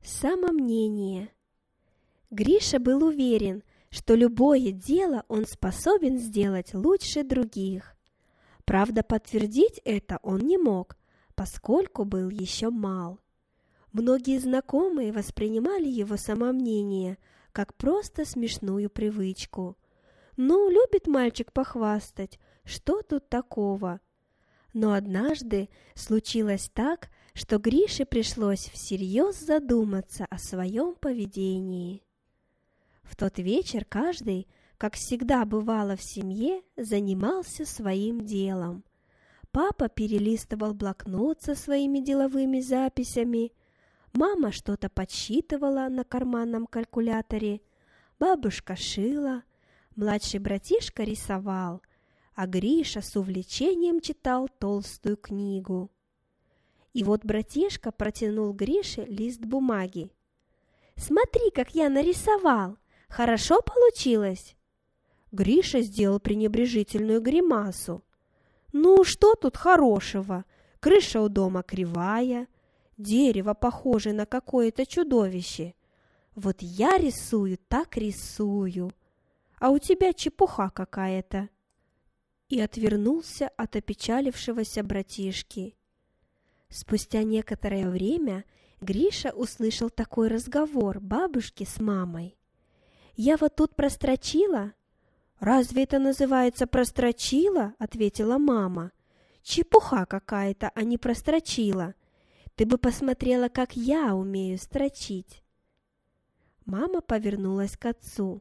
Самомнение. Гриша был уверен, что любое дело он способен сделать лучше других. Правда, подтвердить это он не мог, поскольку был еще мал. Многие знакомые воспринимали его самомнение как просто смешную привычку. Ну, любит мальчик похвастать, что тут такого? Но однажды случилось так, что Грише пришлось всерьез задуматься о своем поведении. В тот вечер каждый, как всегда бывало в семье, занимался своим делом. Папа перелистывал блокнот со своими деловыми записями, мама что-то подсчитывала на карманном калькуляторе, бабушка шила, младший братишка рисовал, а Гриша с увлечением читал толстую книгу. И вот братишка протянул Грише лист бумаги. «Смотри, как я нарисовал! Хорошо получилось?» Гриша сделал пренебрежительную гримасу. «Ну, что тут хорошего? Крыша у дома кривая, дерево похоже на какое-то чудовище. Вот я рисую, так рисую, а у тебя чепуха какая-то!» И отвернулся от опечалившегося братишки. Спустя некоторое время Гриша услышал такой разговор бабушки с мамой. «Я вот тут прострочила». «Разве это называется прострочила?» — ответила мама. «Чепуха какая-то, а не прострочила. Ты бы посмотрела, как я умею строчить». Мама повернулась к отцу.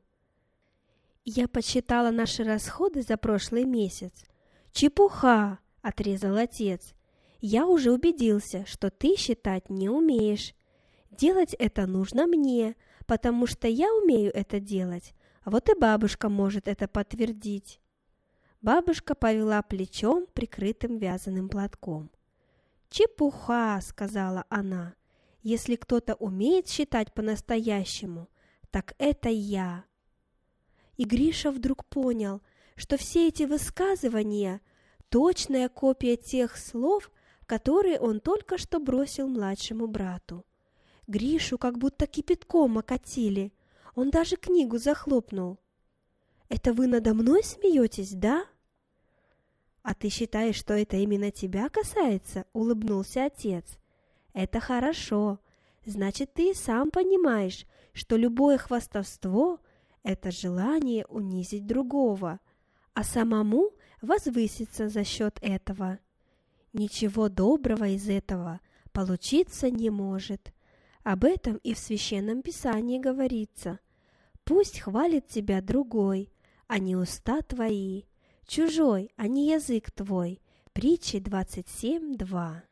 «Я подсчитала наши расходы за прошлый месяц». «Чепуха!» — отрезал отец. «Я уже убедился, что ты считать не умеешь. Делать это нужно мне, потому что я умею это делать, а вот и бабушка может это подтвердить». Бабушка повела плечом, прикрытым вязаным платком. «Чепуха!» — сказала она. «Если кто-то умеет считать по-настоящему, так это я». И Гриша вдруг понял, что все эти высказывания – точная копия тех слов, которые он только что бросил младшему брату. Гришу как будто кипятком окатили, он даже книгу захлопнул. «Это вы надо мной смеетесь, да?» «А ты считаешь, что это именно тебя касается?» – улыбнулся отец. «Это хорошо. Значит, ты и сам понимаешь, что любое хвастовство – это желание унизить другого, а самому возвыситься за счет этого. Ничего доброго из этого получиться не может. Об этом и в Священном Писании говорится. Пусть хвалит тебя другой, а не уста твои, чужой, а не язык твой». Притчи 27:2.